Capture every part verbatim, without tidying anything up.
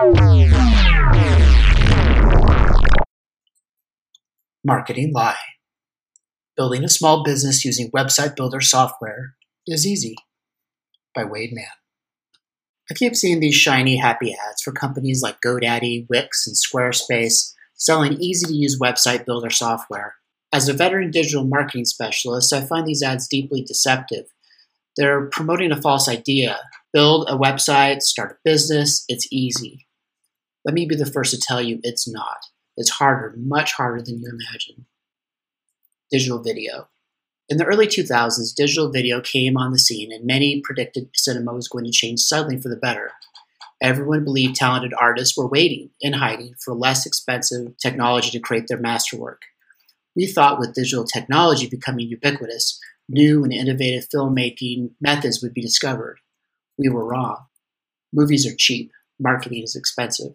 Marketing lie. Building a small business using website builder software is easy. By Wade Mann. I keep seeing these shiny, happy ads for companies like GoDaddy, Wix, and Squarespace selling easy-to-use website builder software. As a veteran digital marketing specialist, I find these ads deeply deceptive. They're promoting a false idea. Build a website, start a business, it's easy. Let me be the first to tell you it's not. It's harder, much harder than you imagine. Digital video. In the early two thousands, digital video came on the scene and many predicted cinema was going to change suddenly for the better. Everyone believed talented artists were waiting in hiding for less expensive technology to create their masterwork. We thought with digital technology becoming ubiquitous, new and innovative filmmaking methods would be discovered. We were wrong. Movies are cheap. Marketing is expensive.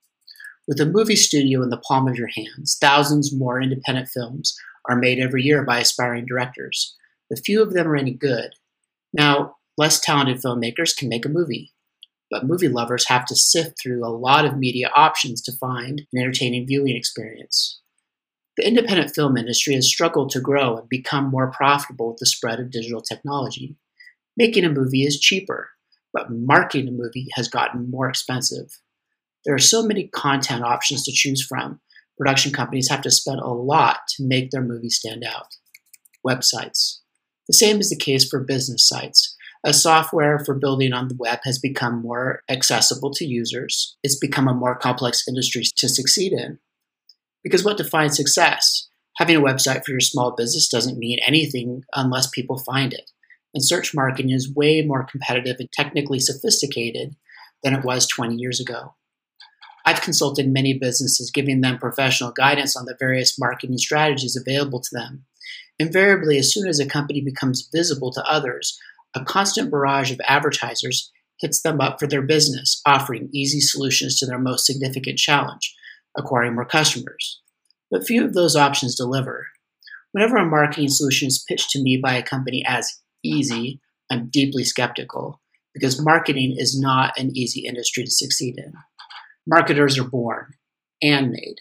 With a movie studio in the palm of your hands, thousands more independent films are made every year by aspiring directors, but few of them are any good. Now, less talented filmmakers can make a movie, but movie lovers have to sift through a lot of media options to find an entertaining viewing experience. The independent film industry has struggled to grow and become more profitable with the spread of digital technology. Making a movie is cheaper, but marketing a movie has gotten more expensive. There are so many content options to choose from. Production companies have to spend a lot to make their movie stand out. Websites. The same is the case for business sites. As software for building on the web has become more accessible to users, it's become a more complex industry to succeed in. Because what defines success? Having a website for your small business doesn't mean anything unless people find it. And search marketing is way more competitive and technically sophisticated than it was twenty years ago. I've consulted many businesses, giving them professional guidance on the various marketing strategies available to them. Invariably, as soon as a company becomes visible to others, a constant barrage of advertisers hits them up for their business, offering easy solutions to their most significant challenge, acquiring more customers. But few of those options deliver. Whenever a marketing solution is pitched to me by a company as easy, I'm deeply skeptical, because marketing is not an easy industry to succeed in. Marketers are born and made.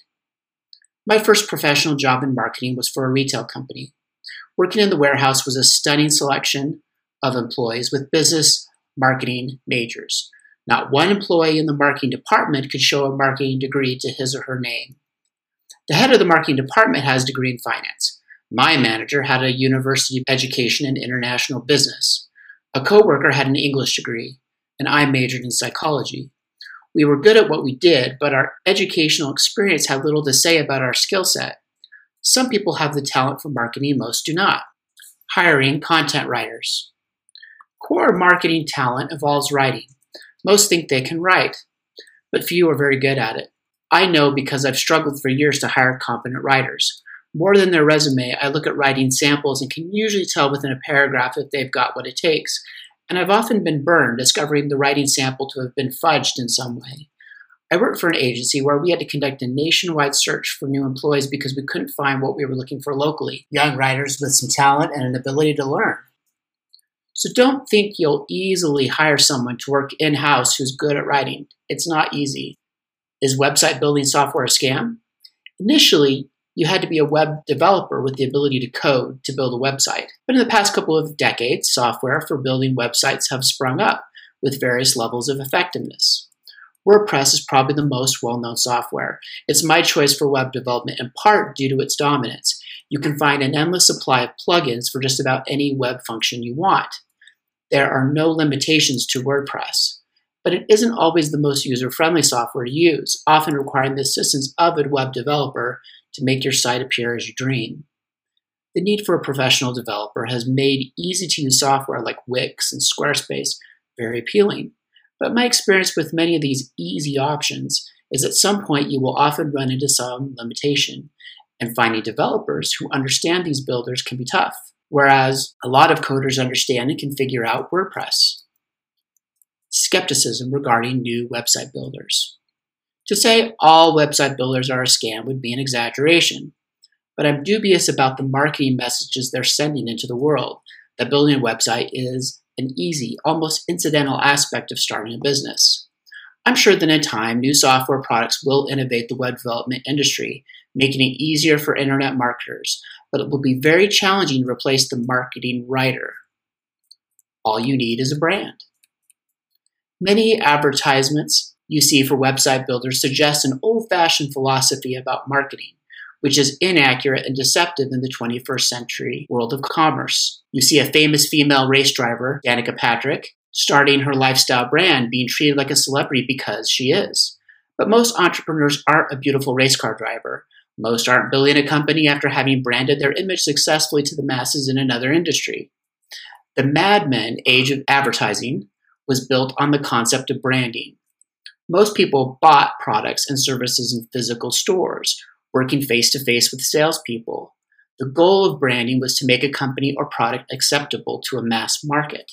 My first professional job in marketing was for a retail company. Working in the warehouse was a stunning selection of employees with business marketing majors. Not one employee in the marketing department could show a marketing degree to his or her name. The head of the marketing department has a degree in finance. My manager had a university education in international business. A coworker had an English degree, and I majored in psychology. We were good at what we did, but our educational experience had little to say about our skill set. Some people have the talent for marketing, most do not. Hiring content writers. Core marketing talent involves writing. Most think they can write, but few are very good at it. I know because I've struggled for years to hire competent writers. More than their resume, I look at writing samples and can usually tell within a paragraph if they've got what it takes. And I've often been burned discovering the writing sample to have been fudged in some way. I worked for an agency where we had to conduct a nationwide search for new employees because we couldn't find what we were looking for locally. Young writers with some talent and an ability to learn. So don't think you'll easily hire someone to work in-house who's good at writing. It's not easy. Is website building software a scam? Initially, you had to be a web developer with the ability to code to build a website. But in the past couple of decades, software for building websites have sprung up with various levels of effectiveness. WordPress is probably the most well-known software. It's my choice for web development in part due to its dominance. You can find an endless supply of plugins for just about any web function you want. There are no limitations to WordPress. But it isn't always the most user-friendly software to use, often requiring the assistance of a web developer to make your site appear as you dream. The need for a professional developer has made easy-to-use software like Wix and Squarespace very appealing. But my experience with many of these easy options is at some point you will often run into some limitation, and finding developers who understand these builders can be tough, whereas a lot of coders understand and can figure out WordPress. Skepticism regarding new website builders. To say all website builders are a scam would be an exaggeration, but I'm dubious about the marketing messages they're sending into the world, that building a website is an easy, almost incidental aspect of starting a business. I'm sure that in time, new software products will innovate the web development industry, making it easier for internet marketers, but it will be very challenging to replace the marketing writer. All you need is a brand. Many advertisements you see for website builders suggest an old-fashioned philosophy about marketing, which is inaccurate and deceptive in the twenty-first century world of commerce. You see a famous female race driver, Danica Patrick, starting her lifestyle brand, being treated like a celebrity because she is. But most entrepreneurs aren't a beautiful race car driver. Most aren't building a company after having branded their image successfully to the masses in another industry. The Mad Men age of advertising was built on the concept of branding. Most people bought products and services in physical stores, working face-to-face with salespeople. The goal of branding was to make a company or product acceptable to a mass market.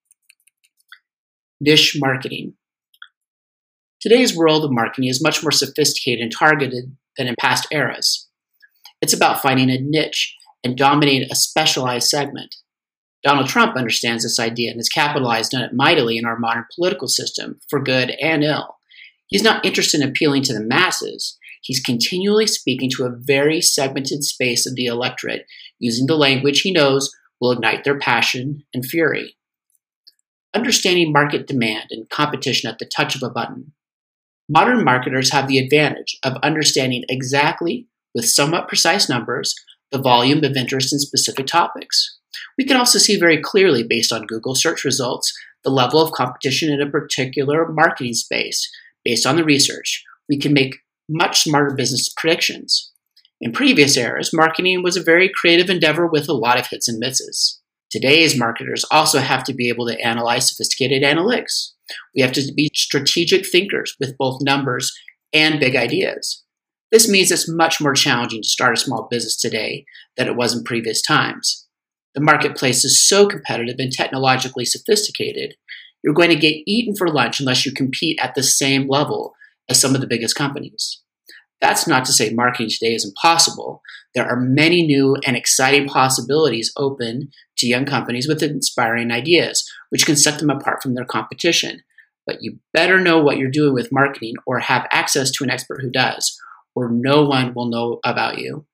Niche marketing. Today's world of marketing is much more sophisticated and targeted than in past eras. It's about finding a niche and dominating a specialized segment. Donald Trump understands this idea and has capitalized on it mightily in our modern political system, for good and ill. He's not interested in appealing to the masses. He's continually speaking to a very segmented space of the electorate, using the language he knows will ignite their passion and fury. Understanding market demand and competition at the touch of a button. Modern marketers have the advantage of understanding exactly, with somewhat precise numbers, the volume of interest in specific topics. We can also see very clearly, based on Google search results, the level of competition in a particular marketing space. Based on the research, we can make much smarter business predictions. In previous eras, marketing was a very creative endeavor with a lot of hits and misses. Today's marketers also have to be able to analyze sophisticated analytics. We have to be strategic thinkers with both numbers and big ideas. This means it's much more challenging to start a small business today than it was in previous times. The marketplace is so competitive and technologically sophisticated, you're going to get eaten for lunch unless you compete at the same level as some of the biggest companies. That's not to say marketing today is impossible. There are many new and exciting possibilities open to young companies with inspiring ideas, which can set them apart from their competition. But you better know what you're doing with marketing or have access to an expert who does, or no one will know about you.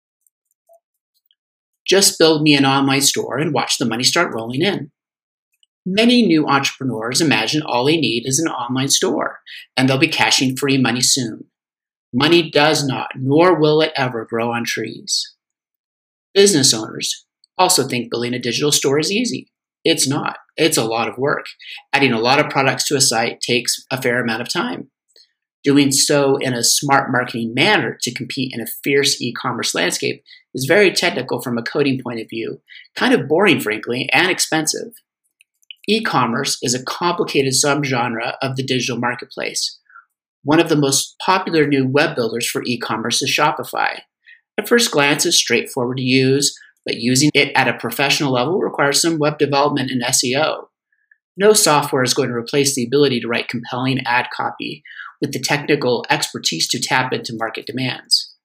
Just build me an online store and watch the money start rolling in. Many new entrepreneurs imagine all they need is an online store, and they'll be cashing free money soon. Money does not, nor will it ever, grow on trees. Business owners also think building a digital store is easy. It's not. It's a lot of work. Adding a lot of products to a site takes a fair amount of time. Doing so in a smart marketing manner to compete in a fierce e-commerce landscape is very technical from a coding point of view, kind of boring, frankly, and expensive. E-commerce is a complicated subgenre of the digital marketplace. One of the most popular new web builders for e-commerce is Shopify. At first glance, it's straightforward to use, but using it at a professional level requires some web development and S E O. No software is going to replace the ability to write compelling ad copy with the technical expertise to tap into market demands.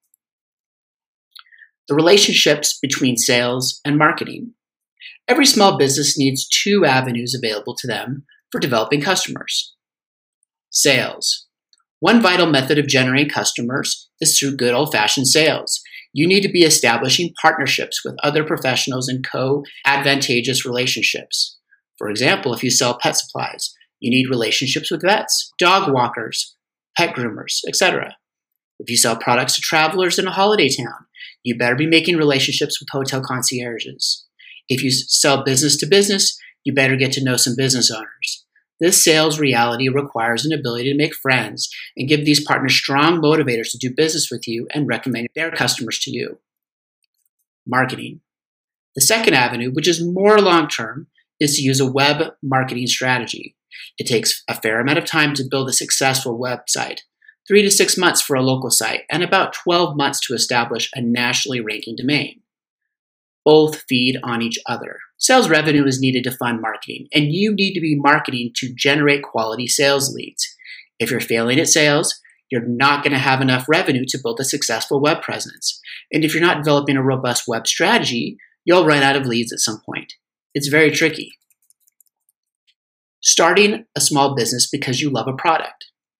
The relationships between sales and marketing. Every small business needs two avenues available to them for developing customers. Sales. One vital method of generating customers is through good old-fashioned sales. You need to be establishing partnerships with other professionals in co-advantageous relationships. For example, if you sell pet supplies, you need relationships with vets, dog walkers, pet groomers, et cetera. If you sell products to travelers in a holiday town, you better be making relationships with hotel concierges. If you sell business to business, you better get to know some business owners. This sales reality requires an ability to make friends and give these partners strong motivators to do business with you and recommend their customers to you. Marketing. The second avenue, which is more long-term, is to use a web marketing strategy. It takes a fair amount of time to build a successful website, three to six months for a local site, and about twelve months to establish a nationally ranking domain. Both feed on each other. Sales revenue is needed to fund marketing, and you need to be marketing to generate quality sales leads. If you're failing at sales, you're not going to have enough revenue to build a successful web presence. And if you're not developing a robust web strategy, you'll run out of leads at some point. It's very tricky. Starting a small business because you love a product.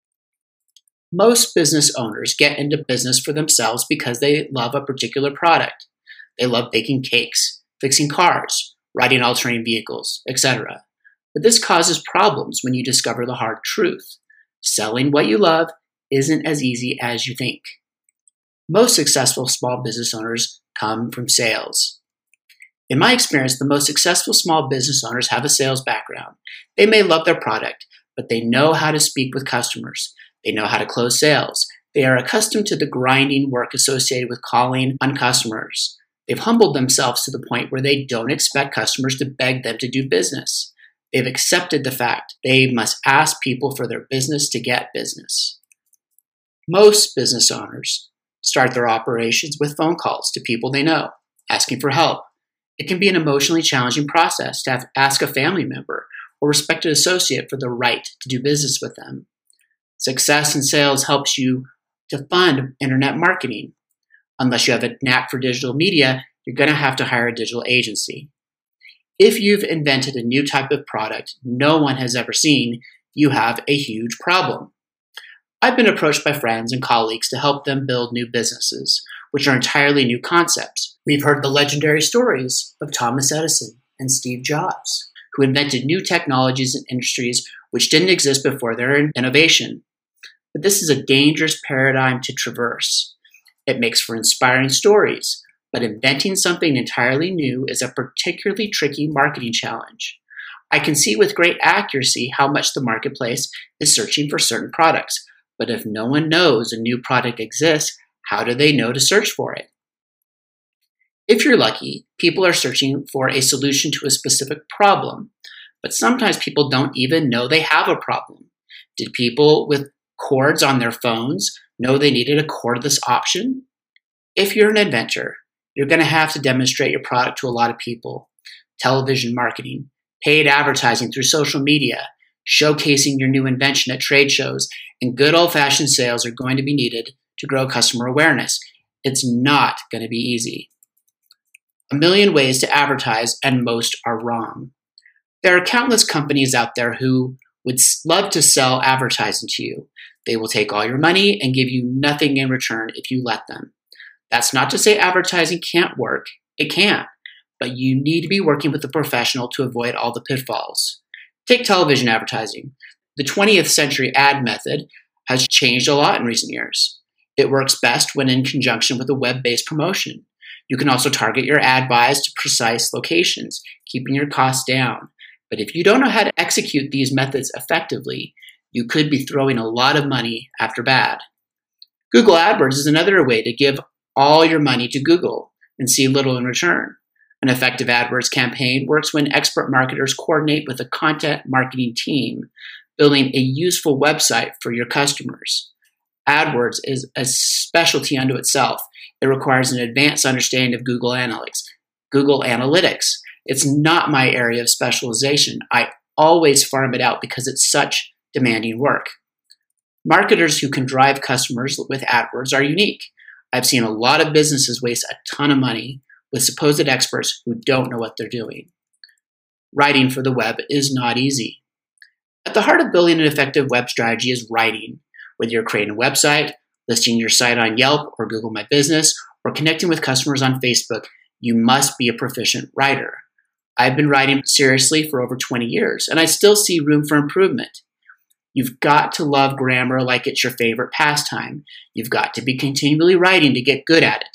Most business owners get into business for themselves because they love a particular product. They love baking cakes, fixing cars, riding all-terrain vehicles, et cetera. But this causes problems when you discover the hard truth. Selling what you love isn't as easy as you think. Most successful small business owners come from sales. In my experience, the most successful small business owners have a sales background. They may love their product, but they know how to speak with customers. They know how to close sales. They are accustomed to the grinding work associated with calling on customers. They've humbled themselves to the point where they don't expect customers to beg them to do business. They've accepted the fact they must ask people for their business to get business. Most business owners start their operations with phone calls to people they know, asking for help. It can be an emotionally challenging process to have, ask a family member or respected associate for the right to do business with them. Success in sales helps you to fund internet marketing. Unless you have a knack for digital media, you're going to have to hire a digital agency. If you've invented a new type of product no one has ever seen, you have a huge problem. I've been approached by friends and colleagues to help them build new businesses, which are entirely new concepts. We've heard the legendary stories of Thomas Edison and Steve Jobs, who invented new technologies and industries which didn't exist before their innovation. But this is a dangerous paradigm to traverse. It makes for inspiring stories, but inventing something entirely new is a particularly tricky marketing challenge. I can see with great accuracy how much the marketplace is searching for certain products, but if no one knows a new product exists, how do they know to search for it? If you're lucky, people are searching for a solution to a specific problem, but sometimes people don't even know they have a problem. Did people with cords on their phones know they needed a cordless option? If you're an inventor, you're going to have to demonstrate your product to a lot of people. Television marketing, paid advertising through social media, showcasing your new invention at trade shows, and good old-fashioned sales are going to be needed to grow customer awareness. It's not going to be easy. A million ways to advertise, and most are wrong. There are countless companies out there who would love to sell advertising to you. They will take all your money and give you nothing in return if you let them. That's not to say advertising can't work. It can, but you need to be working with a professional to avoid all the pitfalls. Take television advertising. The twentieth century ad method has changed a lot in recent years. It works best when in conjunction with a web-based promotion. You can also target your ad buys to precise locations, keeping your costs down. But if you don't know how to execute these methods effectively, you could be throwing a lot of money after bad. Google AdWords is another way to give all your money to Google and see little in return. An effective AdWords campaign works when expert marketers coordinate with a content marketing team, building a useful website for your customers. AdWords is a specialty unto itself. It requires an advanced understanding of Google Analytics. Google Analytics. It's not my area of specialization. I always farm it out because it's such demanding work. Marketers who can drive customers with AdWords are unique. I've seen a lot of businesses waste a ton of money with supposed experts who don't know what they're doing. Writing for the web is not easy. At the heart of building an effective web strategy is writing. Whether you're creating a website, listing your site on Yelp or Google My Business, or connecting with customers on Facebook, you must be a proficient writer. I've been writing seriously for over twenty years, and I still see room for improvement. You've got to love grammar like it's your favorite pastime. You've got to be continually writing to get good at it.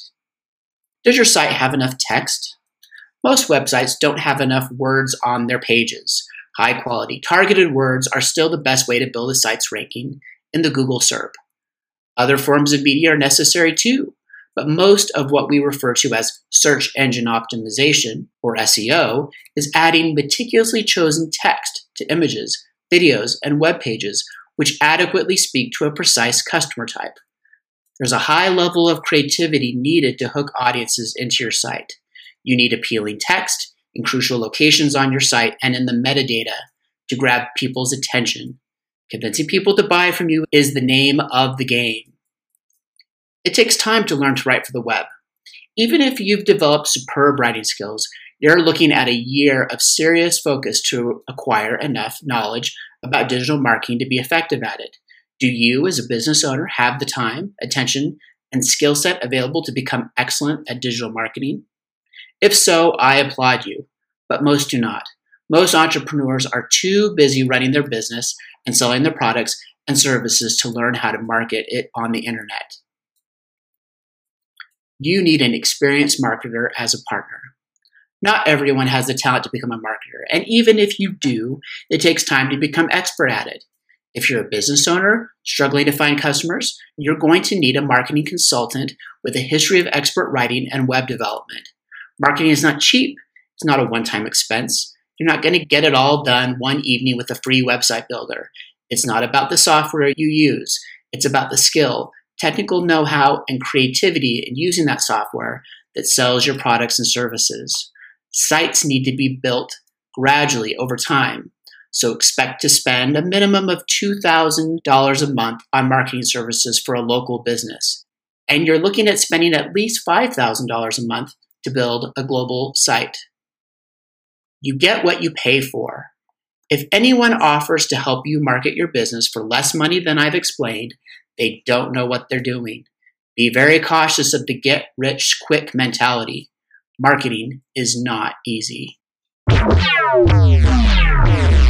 Does your site have enough text? Most websites don't have enough words on their pages. High quality, targeted words are still the best way to build a site's ranking in the Google S E R P. Other forms of media are necessary too, but most of what we refer to as search engine optimization, or S E O, is adding meticulously chosen text to images, videos, and web pages which adequately speak to a precise customer type. There's a high level of creativity needed to hook audiences into your site. You need appealing text in crucial locations on your site and in the metadata to grab people's attention. Convincing people to buy from you is the name of the game. It takes time to learn to write for the web. Even if you've developed superb writing skills, you're looking at a year of serious focus to acquire enough knowledge about digital marketing to be effective at it. Do you, as a business owner, have the time, attention, and skill set available to become excellent at digital marketing? If so, I applaud you, but most do not. Most entrepreneurs are too busy running their business and selling their products and services to learn how to market it on the internet. You need an experienced marketer as a partner. Not everyone has the talent to become a marketer, and even if you do, it takes time to become expert at it. If you're a business owner struggling to find customers, you're going to need a marketing consultant with a history of expert writing and web development. Marketing is not cheap. It's not a one-time expense. You're not going to get it all done one evening with a free website builder. It's not about the software you use. It's about the skill, technical know-how, and creativity in using that software that sells your products and services. Sites need to be built gradually over time. So expect to spend a minimum of two thousand dollars a month on marketing services for a local business. And you're looking at spending at least five thousand dollars a month to build a global site. You get what you pay for. If anyone offers to help you market your business for less money than I've explained, they don't know what they're doing. Be very cautious of the get-rich-quick mentality. Marketing is not easy.